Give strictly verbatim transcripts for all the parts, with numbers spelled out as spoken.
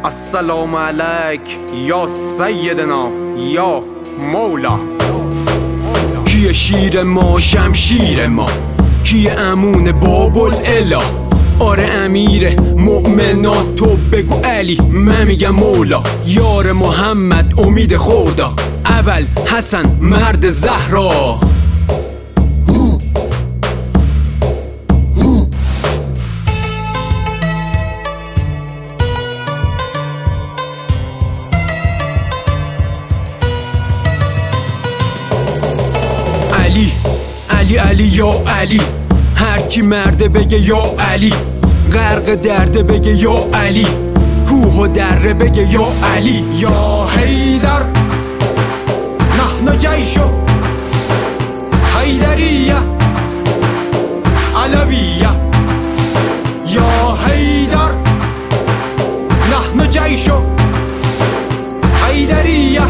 السلام علیک یا سیدنا یا مولا. کیه شیر ما شمشیر ما، کیه امون باب الاله؟ آره امیر مؤمنات تو بگو علی، من میگم مولا. یار محمد امید خدا، اول حسن مرد زهرا. علی علی علی یا علی، هر کی مرده بگه یا علی. غرق درده بگه یا علی، کوه و دره بگه یا علی. یا حیدر نحن جیشو حیدریه علویه. یا حیدر نحن جیشو حیدریه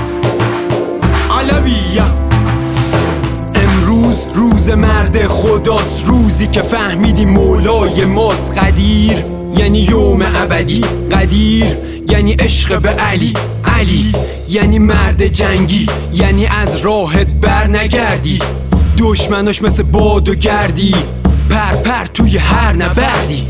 علویه. امروز روز مرد خداست، روزی که فهمیدی مولای ماست. قدیر یعنی یوم ابدی، قدیر یعنی عشق به علی. علی یعنی مرد جنگی، یعنی از راهت بر نگردی. دشمناش مثل باد و گردی، پر پر توی هر نبردی.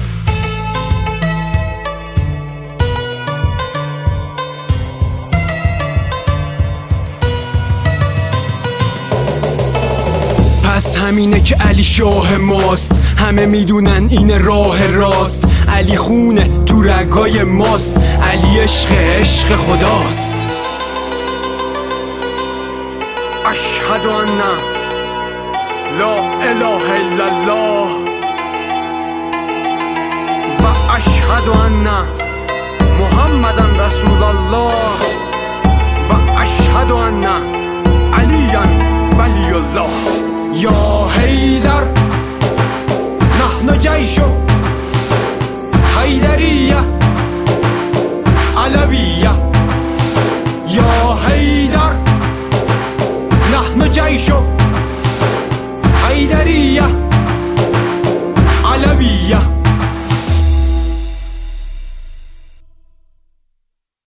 پس همینه که علی شاه ماست، همه میدونن این راه راست. علی خونه تو رگای ماست، علی عشق عشق خداست. اشهد ان لا اله الا الله و اشهد ان محمدا رسول الله و اشهد ان علیا ولی الله. یا حیدر نحن جیشو حیدریه علویه.